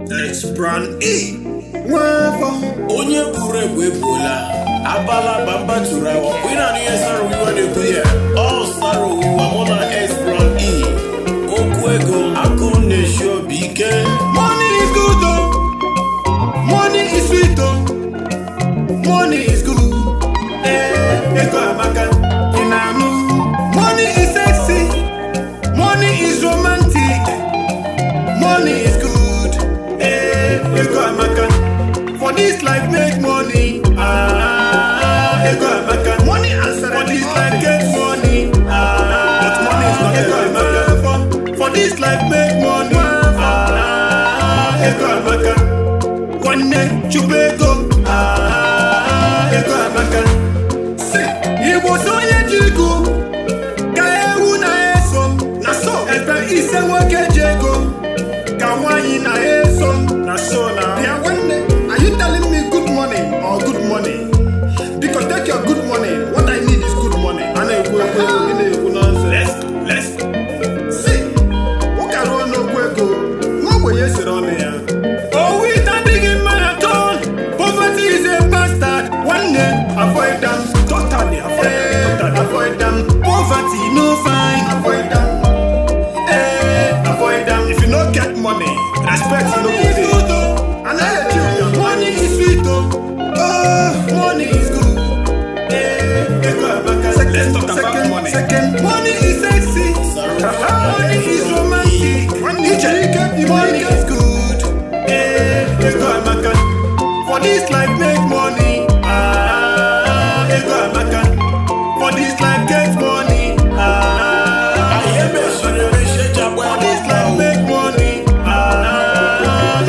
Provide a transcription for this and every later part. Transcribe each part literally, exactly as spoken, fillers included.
X-Brand E Wafo Onye pure webola Abala bamba turawa Wina niye saro wiwa de kuya All saro wiwa mona X-Brand E Okwego Akune show bike Money is good though Money is sweet though Money is good Eh, eko amaka Inanu Money is sexy Money is romantic Money is good Ego amaka. For this life make money. Ah, ego amaka. Money answer. For this life get money. Ah, but money is not ego amaka. For this life make money. Ah, ego amaka. One day chubego. Ah, ego amaka. See, he was on your jigo. Kaeru na eso. Na so. Epe ise wake jego. Kawai na eso. So now, yeah, one day, are you telling me good money or good money? Because take your good money. What I need is good money. I know you go let's let's see. What can I know? Go no way. Yes, on here. Oh, we standing in marathon. Poverty is a bastard. One day, avoid them totally. Avoid them. Totally. Avoid them. Poverty no fine. Avoid them. Eh, avoid them. If you don't get money, respect you no good. Money is sweet, oh, oh, money is good. Eh, second, let's talk second, about money. Second, money is sexy. Money is romantic. Money, money is good. Eh, for this life make money. Ah, for this life get money. Ah, for this life make money. Ah,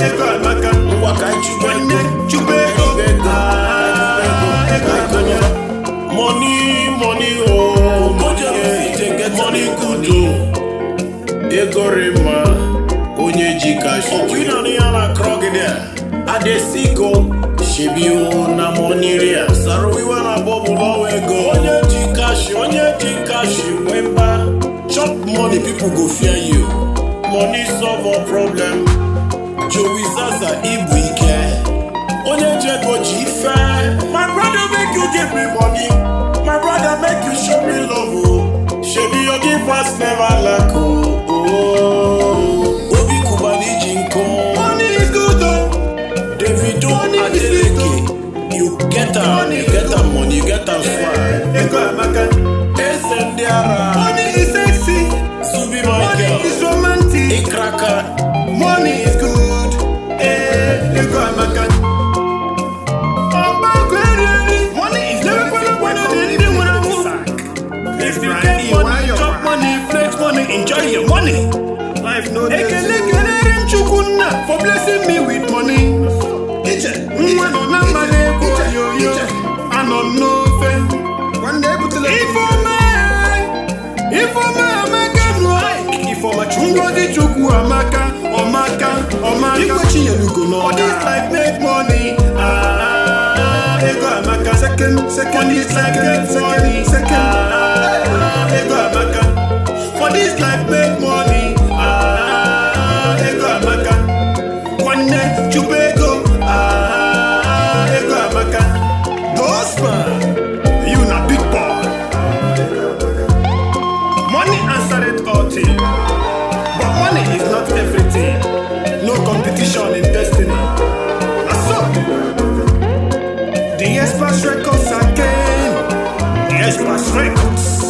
money, money, oh, money, money good, oh. Ego rema, onye jikash. Oh, we don't need a crog there. Adesiko, shebio na moniria. Saro we wanna bubble low ego. Onye jikash, onye jikash. Remember, chop money, people go fear you. Money solve a problem. Joey Zaza Ibuike. Onye jego jife. My brother make you give me money. My brother make you show me love. Oh. Shebi your give us never lack. Oh, oh. Obi Kubani Jinko. Money is good though. Davido Adeleke. You get a, you get a money, you get a swag. Ego amaka. S M D R. Money is sexy. Subi Michael. Money is romantic. Ikraka. Money is good. Eh, ego amaka. If you get money, chop money, flex money, enjoy your money. Life no for blessing me with money. I don't know. One day put the if for my if for my American if for my chungo chuku amaka omaka omaka for this life make money. Ah, ego amaka second second this life get money second. Ego amaka. For this life make money. Ah, ego amaka. One day chubego. Ah, ego amaka. Those man, you na big boy. Money answer it all thing, but money is not everything. No competition in destiny. That's all. The X-Pass Records again. The X-Pass Records.